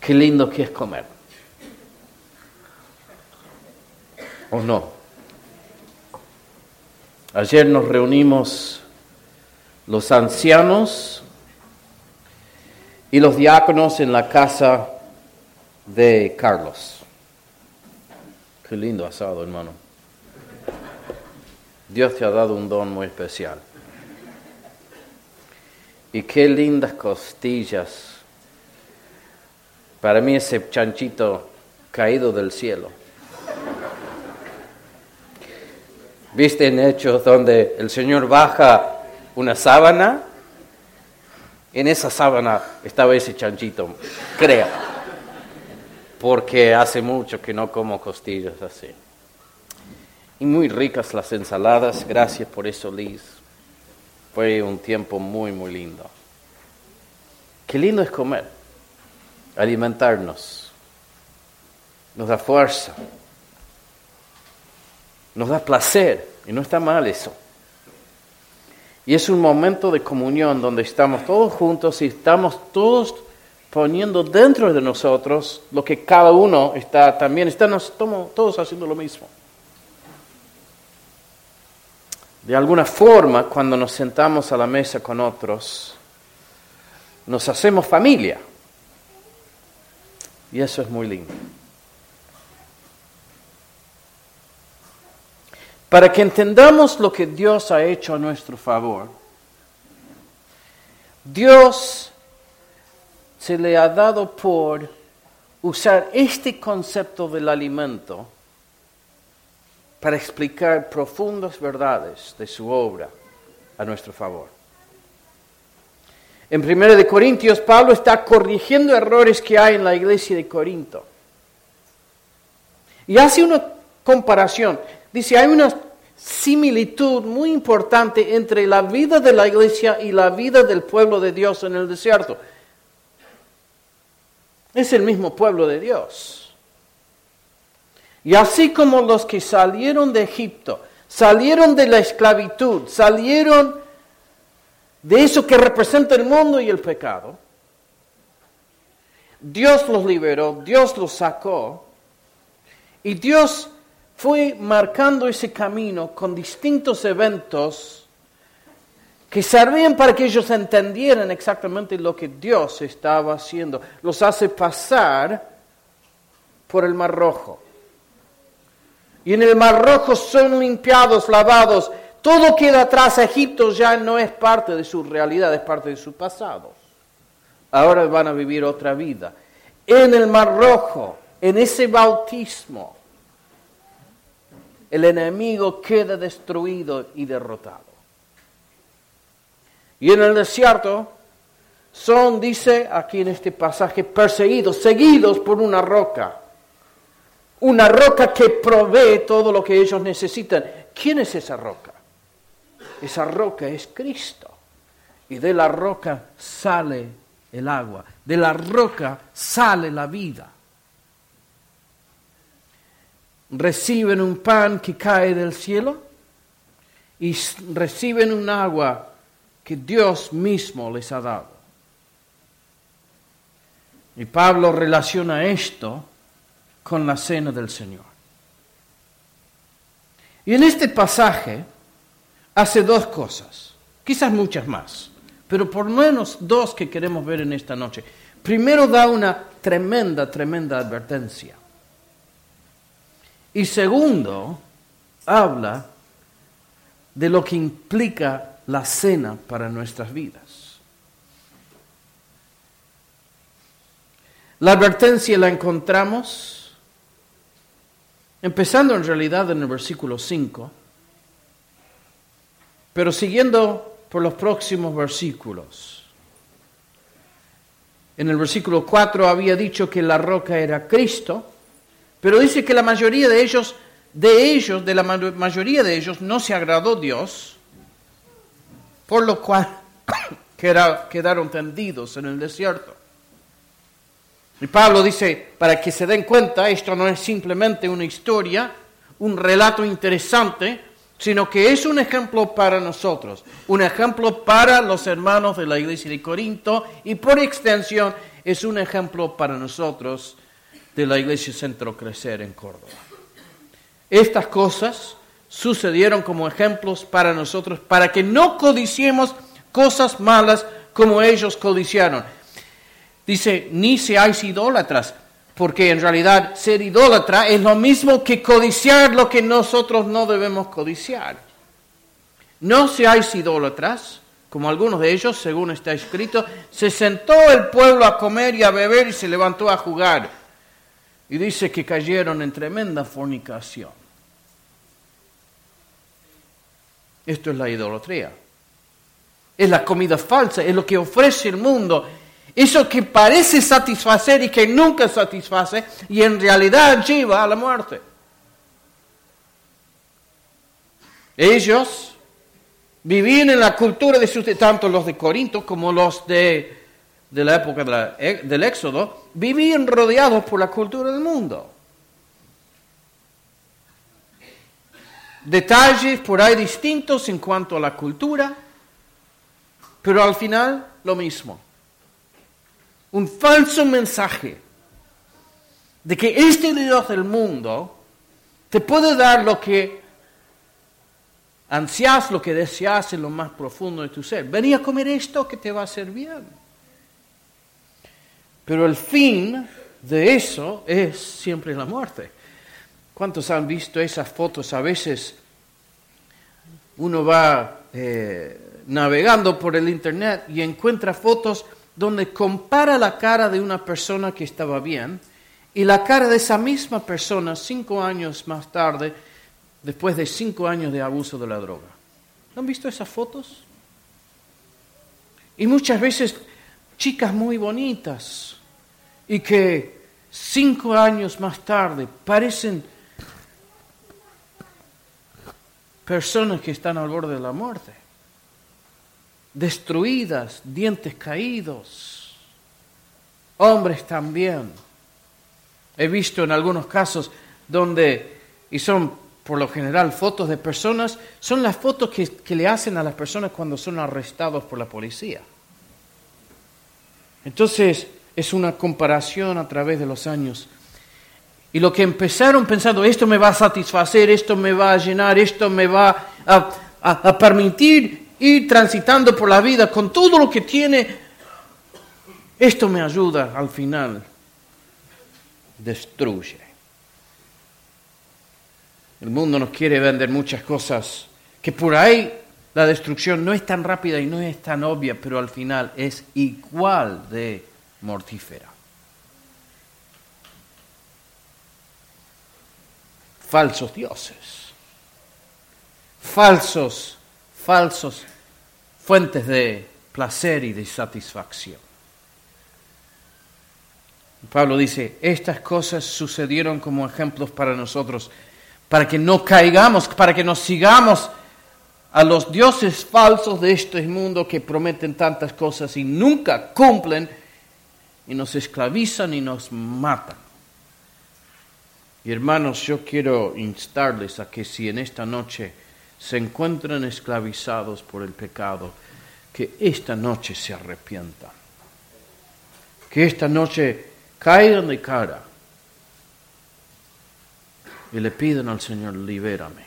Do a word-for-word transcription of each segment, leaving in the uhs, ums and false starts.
Qué lindo que es comer. ¿O no? Ayer nos reunimos los ancianos y los diáconos en la casa de Carlos. Qué lindo asado, hermano. Dios te ha dado un don muy especial. Y qué lindas costillas. Para mí ese chanchito caído del cielo. ¿Viste en Hechos donde el Señor baja una sábana? En esa sábana estaba ese chanchito, creo. Porque hace mucho que no como costillas así. Y muy ricas las ensaladas, gracias por eso, Liz. Fue un tiempo muy, muy lindo. Qué lindo es comer, alimentarnos. Nos da fuerza, nos da placer, y no está mal eso. Y es un momento de comunión donde estamos todos juntos y estamos todos poniendo dentro de nosotros lo que cada uno está también, estamos todos haciendo lo mismo. De alguna forma, cuando nos sentamos a la mesa con otros, nos hacemos familia. Y eso es muy lindo. Para que entendamos lo que Dios ha hecho a nuestro favor, Dios se le ha dado por usar este concepto del alimento para explicar profundas verdades de su obra a nuestro favor. En primera de Corintios, Pablo está corrigiendo errores que hay en la iglesia de Corinto. Y hace una comparación. Dice, hay una similitud muy importante entre la vida de la iglesia y la vida del pueblo de Dios en el desierto. Es el mismo pueblo de Dios. Y así como los que salieron de Egipto, salieron de la esclavitud, salieron de eso que representa el mundo y el pecado, Dios los liberó, Dios los sacó, y Dios fue marcando ese camino con distintos eventos que servían para que ellos entendieran exactamente lo que Dios estaba haciendo. Los hace pasar por el Mar Rojo. Y en el Mar Rojo son limpiados, lavados. Todo queda atrás. Egipto ya no es parte de su realidad, es parte de su pasado. Ahora van a vivir otra vida. En el Mar Rojo, en ese bautismo, el enemigo queda destruido y derrotado. Y en el desierto son, dice aquí en este pasaje, perseguidos, seguidos por una roca. Una roca que provee todo lo que ellos necesitan. ¿Quién es esa roca? Esa roca es Cristo. Y de la roca sale el agua. De la roca sale la vida. Reciben un pan que cae del cielo y reciben un agua que Dios mismo les ha dado. Y Pablo relaciona esto con la cena del Señor. Y en este pasaje hace dos cosas, quizás muchas más, pero por lo menos dos que queremos ver en esta noche. Primero da una tremenda, tremenda advertencia. Y segundo, habla de lo que implica la cena para nuestras vidas. La advertencia la encontramos empezando en realidad en el versículo cinco, pero siguiendo por los próximos versículos. En el versículo cuatro había dicho que la roca era Cristo, pero dice que la mayoría de ellos, de ellos, de la mayoría de ellos no se agradó Dios, por lo cual quedaron tendidos en el desierto. Y Pablo dice, para que se den cuenta, esto no es simplemente una historia, un relato interesante sino que es un ejemplo para nosotros, un ejemplo para los hermanos de la iglesia de Corinto y por extensión es un ejemplo para nosotros de la iglesia Centro Crecer en Córdoba. Estas cosas sucedieron como ejemplos para nosotros, para que no codiciemos cosas malas como ellos codiciaron. Dice, ni seáis idólatras, porque en realidad ser idólatra es lo mismo que codiciar lo que nosotros no debemos codiciar. No seáis idólatras, como algunos de ellos, según está escrito, se sentó el pueblo a comer y a beber y se levantó a jugar. Y dice que cayeron en tremenda fornicación. Esto es la idolatría. Es la comida falsa, es lo que ofrece el mundo. Eso que parece satisfacer y que nunca satisface y en realidad lleva a la muerte. Ellos vivían en la cultura de sus, tanto los de Corinto como los de, de la época de la, del Éxodo, vivían rodeados por la cultura del mundo. Detalles por ahí distintos en cuanto a la cultura, pero al final lo mismo. Un falso mensaje de que este Dios del mundo te puede dar lo que ansias, lo que deseas en lo más profundo de tu ser. Ven a comer esto que te va a hacer bien. Pero el fin de eso es siempre la muerte. ¿Cuántos han visto esas fotos? A veces uno va eh, navegando por el internet y encuentra fotos donde compara la cara de una persona que estaba bien y la cara de esa misma persona cinco años más tarde, después de cinco años de abuso de la droga. ¿Han visto esas fotos? Y muchas veces chicas muy bonitas y que cinco años más tarde parecen personas que están al borde de la muerte. Destruidas, dientes caídos, hombres también. He visto en algunos casos donde, y son por lo general fotos de personas, son las fotos que, que le hacen a las personas cuando son arrestados por la policía. Entonces, es una comparación a través de los años. Y lo que empezaron pensando, esto me va a satisfacer, esto me va a llenar, esto me va a, a, a permitir ir transitando por la vida con todo lo que tiene, esto me ayuda al final. Destruye. El mundo nos quiere vender muchas cosas que por ahí la destrucción no es tan rápida y no es tan obvia, pero al final es igual de mortífera. Falsos dioses. Falsos, falsos fuentes de placer y de satisfacción. Pablo dice, estas cosas sucedieron como ejemplos para nosotros, para que no caigamos, para que nos sigamos a los dioses falsos de este mundo que prometen tantas cosas y nunca cumplen y nos esclavizan y nos matan. Y hermanos, yo quiero instarles a que si en esta noche se encuentran esclavizados por el pecado, que esta noche se arrepientan. Que esta noche caigan de cara y le pidan al Señor, libérame.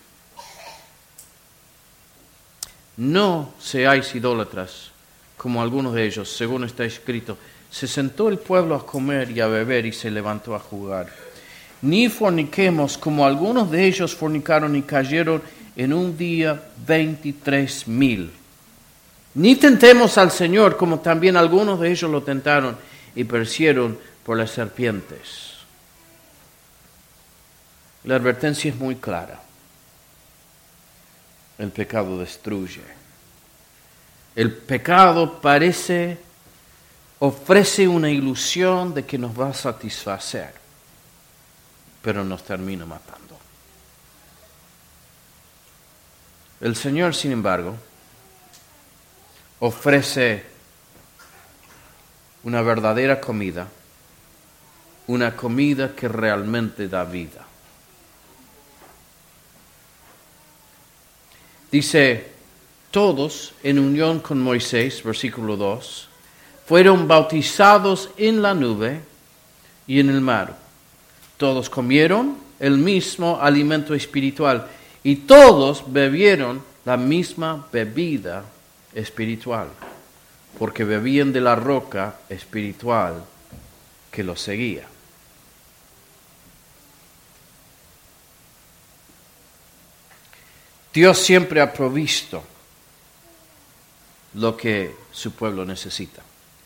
No seáis idólatras como algunos de ellos, según está escrito. Se sentó el pueblo a comer y a beber y se levantó a jugar. Ni forniquemos como algunos de ellos fornicaron y cayeron en un día veintitrés mil. Ni tentemos al Señor como también algunos de ellos lo tentaron y perecieron por las serpientes. La advertencia es muy clara. El pecado destruye. El pecado parece, ofrece una ilusión de que nos va a satisfacer, pero nos termina matando. El Señor, sin embargo, ofrece una verdadera comida, una comida que realmente da vida. Dice, todos en unión con Moisés, versículo dos, fueron bautizados en la nube y en el mar. Todos comieron el mismo alimento espiritual y todos bebieron la misma bebida espiritual, porque bebían de la roca espiritual que los seguía. Dios siempre ha provisto lo que su pueblo necesita.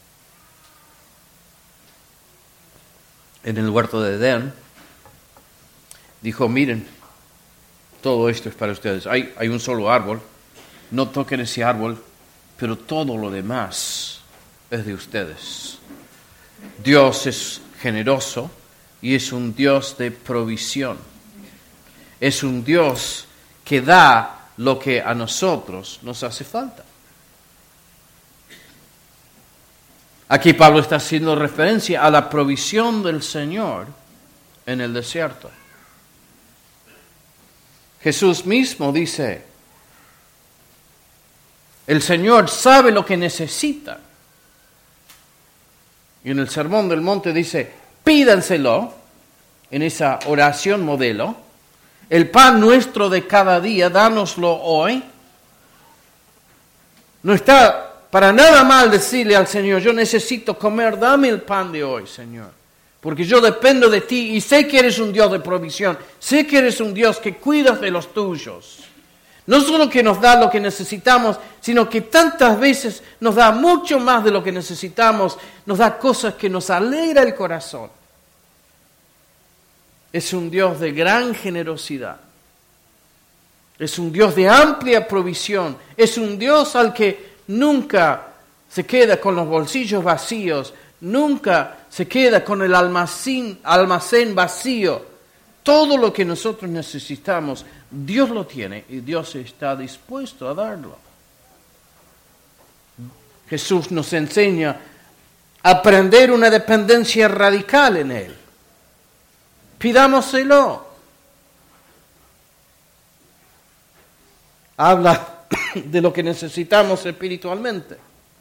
En el huerto de Edén, dijo, miren, todo esto es para ustedes. Hay, hay un solo árbol, no toquen ese árbol, pero todo lo demás es de ustedes. Dios es generoso y es un Dios de provisión. Es un Dios que da lo que a nosotros nos hace falta. Aquí Pablo está haciendo referencia a la provisión del Señor en el desierto. Jesús mismo dice, el Señor sabe lo que necesita. Y en el Sermón del Monte dice, pídanselo, en esa oración modelo, el pan nuestro de cada día, dánoslo hoy. No está para nada mal decirle al Señor, yo necesito comer, dame el pan de hoy, Señor. Porque yo dependo de ti y sé que eres un Dios de provisión. Sé que eres un Dios que cuidas de los tuyos. No solo que nos da lo que necesitamos, sino que tantas veces nos da mucho más de lo que necesitamos. Nos da cosas que nos alegra el corazón. Es un Dios de gran generosidad. Es un Dios de amplia provisión. Es un Dios al que nunca se queda con los bolsillos vacíos. Nunca se queda con el almacén, almacén vacío. Todo lo que nosotros necesitamos, Dios lo tiene y Dios está dispuesto a darlo. Jesús nos enseña a aprender una dependencia radical en Él. Pidámoselo. Habla de lo que necesitamos espiritualmente.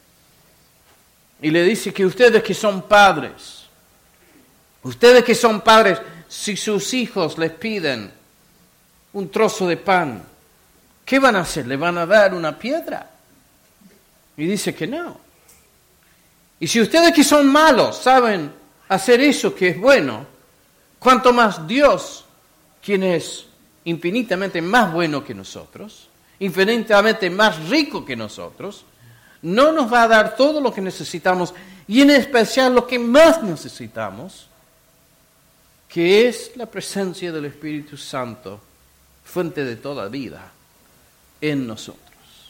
Y le dice que ustedes que son padres, ustedes que son padres, si sus hijos les piden un trozo de pan, ¿qué van a hacer? ¿Le van a dar una piedra? Y dice que no. Y si ustedes que son malos saben hacer eso que es bueno, ¿cuánto más Dios, quien es infinitamente más bueno que nosotros, infinitamente más rico que nosotros, no nos va a dar todo lo que necesitamos y en especial lo que más necesitamos, que es la presencia del Espíritu Santo, fuente de toda vida, en nosotros?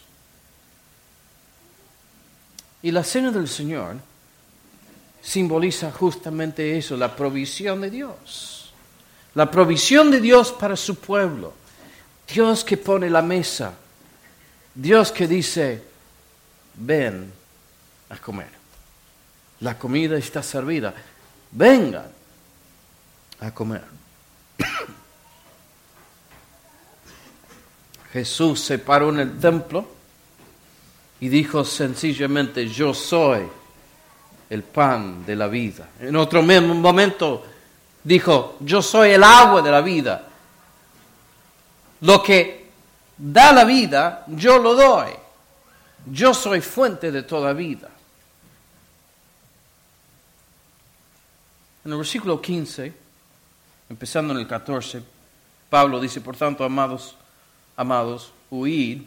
Y la cena del Señor simboliza justamente eso, la provisión de Dios. La provisión de Dios para su pueblo. Dios que pone la mesa. Dios que dice, ven a comer. La comida está servida. Vengan a comer. Jesús se paró en el templo y dijo sencillamente, yo soy el pan de la vida. En otro momento dijo, yo soy el agua de la vida. Lo que da la vida, yo lo doy. Yo soy fuente de toda vida. En el versículo quince, empezando en el catorce, Pablo dice, por tanto, amados, amados, huid,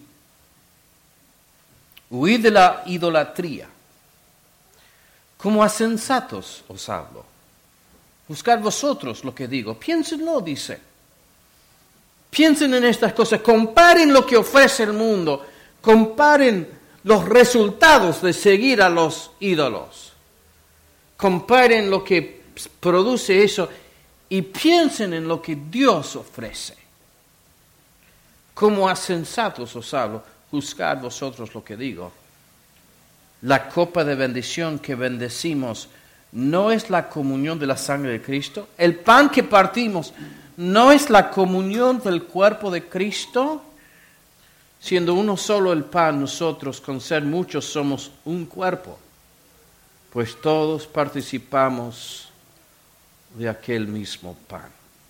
huid de la idolatría. Como a sensatos os hablo. Buscad vosotros lo que digo. Piénsenlo, dice. Piensen en estas cosas. Comparen lo que ofrece el mundo. Comparen los resultados de seguir a los ídolos. Comparen lo que produce eso y piensen en lo que Dios ofrece. Como a sensatos os hablo. Juzgad vosotros lo que digo. La copa de bendición que bendecimos no es la comunión de la sangre de Cristo. El pan que partimos no es la comunión del cuerpo de Cristo. siendo uno solo el pan, nosotros con ser muchos somos un cuerpo, pues todos participamos de aquel mismo pan.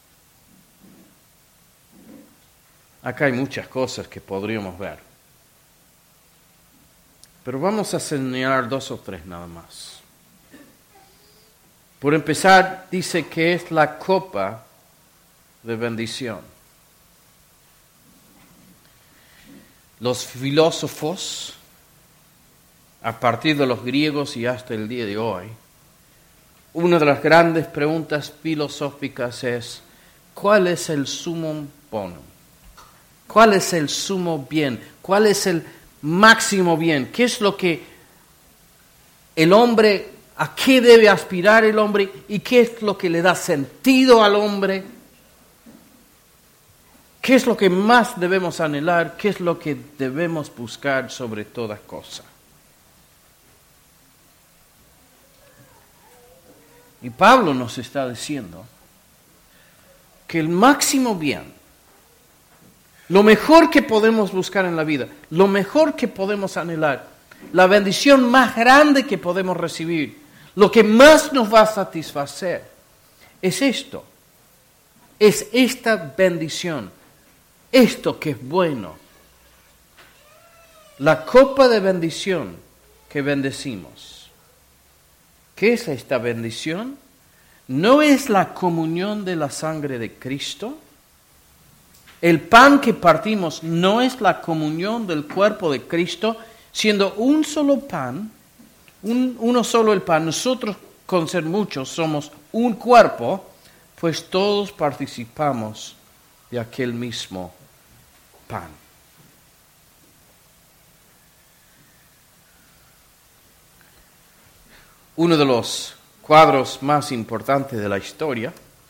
Acá hay muchas cosas que podríamos ver, pero vamos a señalar dos o tres nada más. Por empezar, dice que es la copa de bendición. Los filósofos, a partir de los griegos y hasta el día de hoy, una de las grandes preguntas filosóficas es, ¿cuál es el sumum bonum? ¿Cuál es el sumo bien? ¿Cuál es el máximo bien? ¿Qué es lo que el hombre, a qué debe aspirar el hombre y qué es lo que le da sentido al hombre? ¿Qué es lo que más debemos anhelar? ¿Qué es lo que debemos buscar sobre toda cosa? Y Pablo nos está diciendo que el máximo bien, lo mejor que podemos buscar en la vida, lo mejor que podemos anhelar, la bendición más grande que podemos recibir, lo que más nos va a satisfacer, es esto, es esta bendición, esto que es bueno, la copa de bendición que bendecimos. ¿Qué es esta bendición? ¿No es la comunión de la sangre de Cristo? El pan que partimos no es la comunión del cuerpo de Cristo, siendo un solo pan, un, uno solo el pan. Nosotros, con ser muchos, somos un cuerpo, pues todos participamos de aquel mismo pan. Uno de los cuadros más importantes de la historia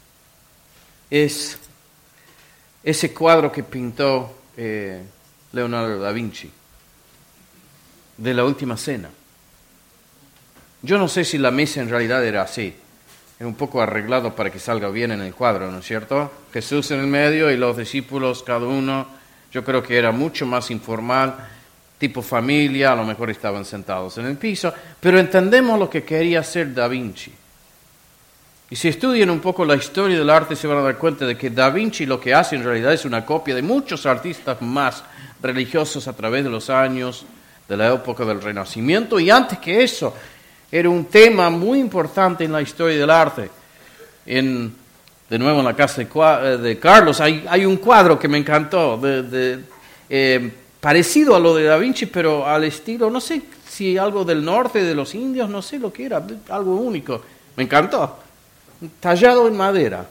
es ese cuadro que pintó eh, Leonardo da Vinci, de la Última Cena. Yo no sé si la mesa en realidad era así, era un poco arreglado para que salga bien en el cuadro, ¿no es cierto? Jesús en el medio y los discípulos, cada uno, yo creo que era mucho más informal, tipo familia, a lo mejor estaban sentados en el piso, pero entendemos lo que quería hacer Da Vinci. Y si estudian un poco la historia del arte se van a dar cuenta de que Da Vinci lo que hace en realidad es una copia de muchos artistas más religiosos a través de los años, de la época del Renacimiento, y antes que eso, era un tema muy importante en la historia del arte. En, de nuevo en la casa de, de Carlos hay, hay un cuadro que me encantó, de, de, eh, parecido a lo de Da Vinci, pero al estilo, no sé si algo del norte de los indios, no sé lo que era, algo único, me encantó. Tallado en madera.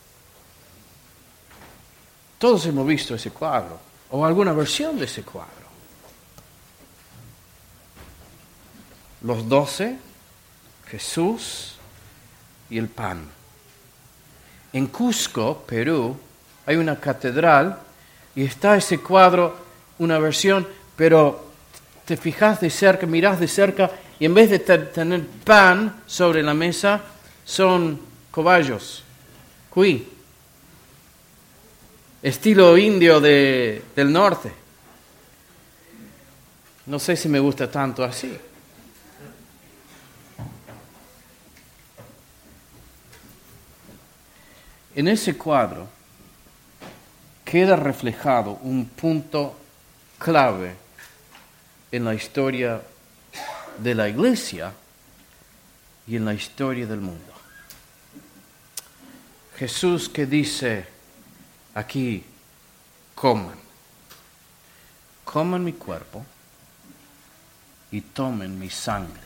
Todos hemos visto ese cuadro, o alguna versión de ese cuadro. Los doce, Jesús y el pan. En Cusco, Perú, hay una catedral y está ese cuadro, una versión, pero te fijas de cerca, mirás de cerca y en vez de tener pan sobre la mesa, son cobayos, cuy, estilo indio de, del norte. No sé si me gusta tanto así. En ese cuadro queda reflejado un punto clave en la historia de la iglesia y en la historia del mundo. Jesús que dice aquí, coman, coman mi cuerpo y tomen mi sangre.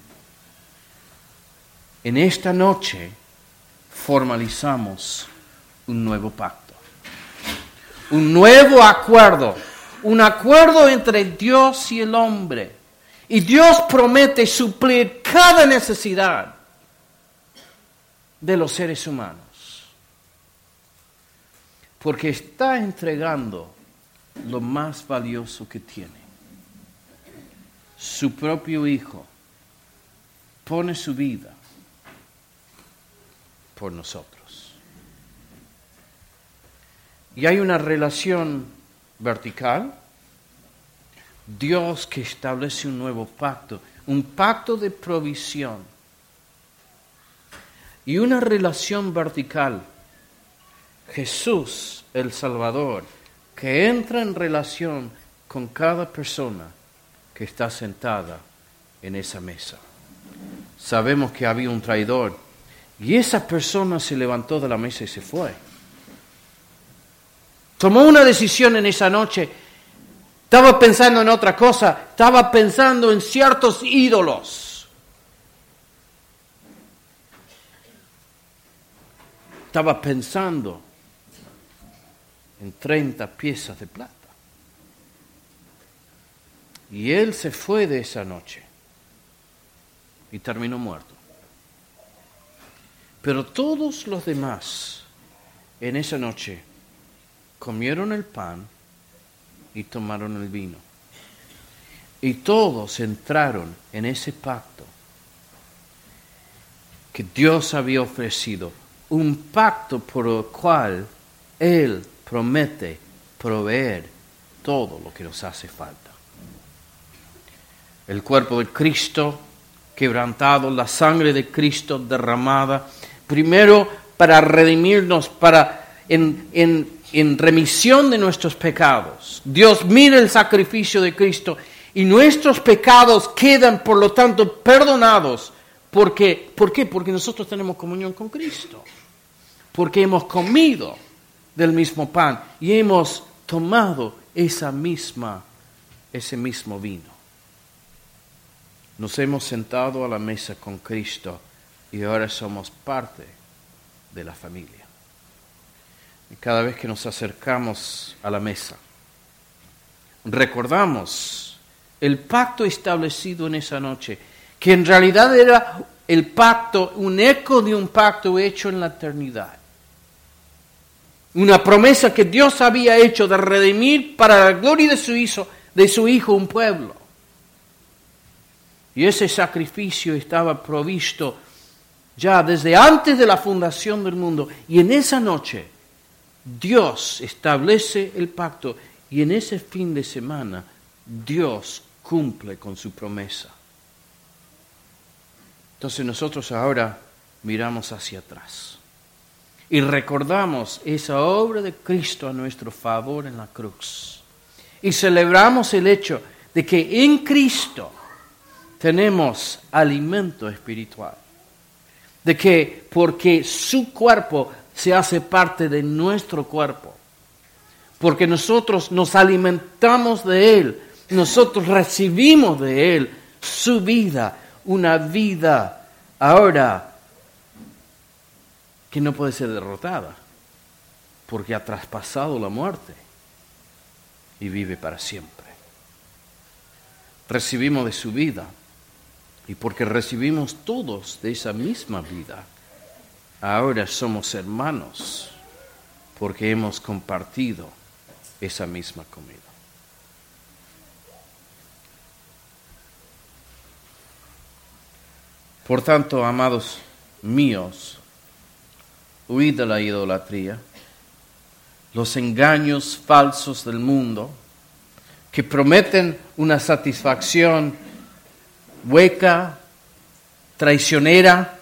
En esta noche formalizamos un nuevo pacto, un nuevo acuerdo, un acuerdo entre Dios y el hombre. Y Dios promete suplir cada necesidad de los seres humanos. Porque está entregando lo más valioso que tiene. Su propio Hijo pone su vida por nosotros. Y hay una relación vertical Dios que establece un nuevo pacto, un pacto de provisión y una relación vertical. Jesús, el Salvador, que entra en relación con cada persona que está sentada en esa mesa. Sabemos que había un traidor y esa persona se levantó de la mesa y se fue. Tomó una decisión en esa noche. Estaba pensando en otra cosa. Estaba pensando en ciertos ídolos. Estaba pensando en treinta piezas de plata. Y él se fue de esa noche y terminó muerto. Pero todos los demás en esa noche comieron el pan y tomaron el vino. Y todos entraron en ese pacto que Dios había ofrecido. Un pacto por el cual Él promete proveer todo lo que nos hace falta. El cuerpo de Cristo quebrantado, la sangre de Cristo derramada, primero para redimirnos, para en, en, en remisión de nuestros pecados. Dios mira el sacrificio de Cristo y nuestros pecados quedan, por lo tanto, perdonados. Porque, ¿por qué? Porque nosotros tenemos comunión con Cristo. Porque hemos comido del mismo pan y hemos tomado esa misma, ese mismo vino. Nos hemos sentado a la mesa con Cristo y ahora somos parte de la familia. Y cada vez que nos acercamos a la mesa, recordamos el pacto establecido en esa noche, que en realidad era el pacto, un eco de un pacto hecho en la eternidad. Una promesa que Dios había hecho de redimir para la gloria de su hijo, de su hijo un pueblo. Y ese sacrificio estaba provisto ya desde antes de la fundación del mundo. Y en esa noche Dios establece el pacto y en ese fin de semana Dios cumple con su promesa. Entonces nosotros ahora miramos hacia atrás y recordamos esa obra de Cristo a nuestro favor en la cruz. Y celebramos el hecho de que en Cristo tenemos alimento espiritual. De que porque su cuerpo se hace parte de nuestro cuerpo. Porque nosotros nos alimentamos de Él. Nosotros recibimos de Él su vida. Una vida ahora que no puede ser derrotada. Porque ha traspasado la muerte y vive para siempre. Recibimos de su vida. Y porque recibimos todos de esa misma vida, ahora somos hermanos, porque hemos compartido esa misma comida. Por tanto, amados míos, huid de la idolatría, los engaños falsos del mundo, que prometen una satisfacción hueca, traicionera.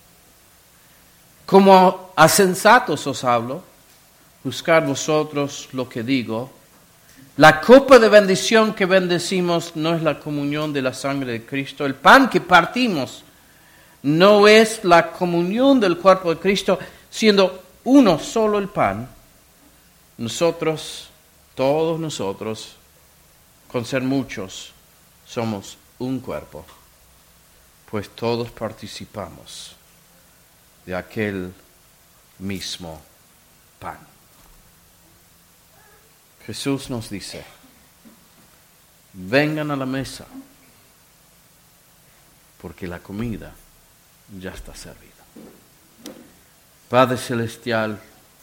Como a sensatos os hablo, buscad vosotros lo que digo. La copa de bendición que bendecimos no es la comunión de la sangre de Cristo. El pan que partimos no es la comunión del cuerpo de Cristo, siendo uno solo el pan. Nosotros, todos nosotros, con ser muchos, somos un cuerpo, pues todos participamos de aquel mismo pan. Jesús nos dice, vengan a la mesa, porque la comida ya está servida. Padre Celestial,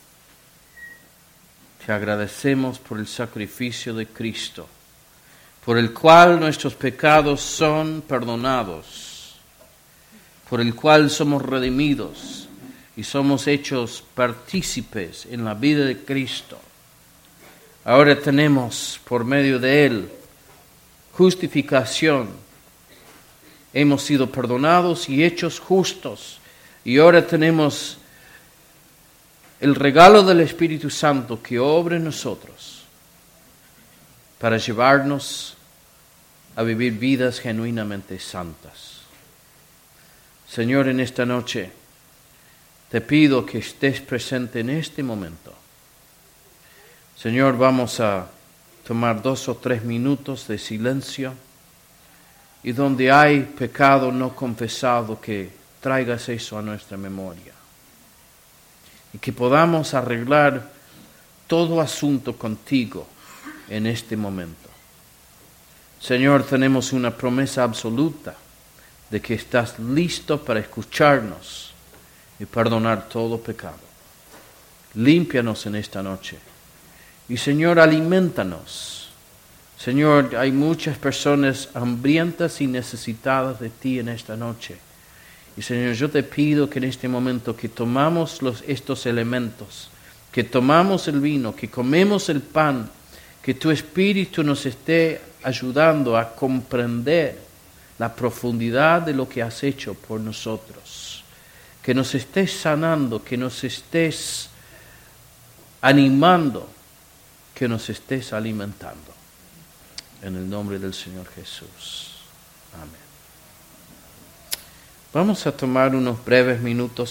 te agradecemos por el sacrificio de Cristo, por el cual nuestros pecados son perdonados, por el cual somos redimidos y somos hechos partícipes en la vida de Cristo. Ahora tenemos por medio de Él justificación. Hemos sido perdonados y hechos justos. Y ahora tenemos el regalo del Espíritu Santo que obra en nosotros para llevarnos a vivir vidas genuinamente santas. Señor, en esta noche te pido que estés presente en este momento. Señor, vamos a tomar dos o tres minutos de silencio y donde hay pecado no confesado, que traigas eso a nuestra memoria y que podamos arreglar todo asunto contigo en este momento. Señor, tenemos una promesa absoluta de que estás listo para escucharnos y perdonar todo pecado. Límpianos en esta noche. Y Señor, alimentanos. Señor, hay muchas personas hambrientas y necesitadas de ti en esta noche. Y Señor, yo te pido que en este momento que tomamos los, estos elementos, que tomamos el vino, que comemos el pan, que tu Espíritu nos esté ayudando a comprender la profundidad de lo que has hecho por nosotros. Que nos estés sanando, que nos estés animando, que nos estés alimentando. En el nombre del Señor Jesús. Amén. Vamos a tomar unos breves minutos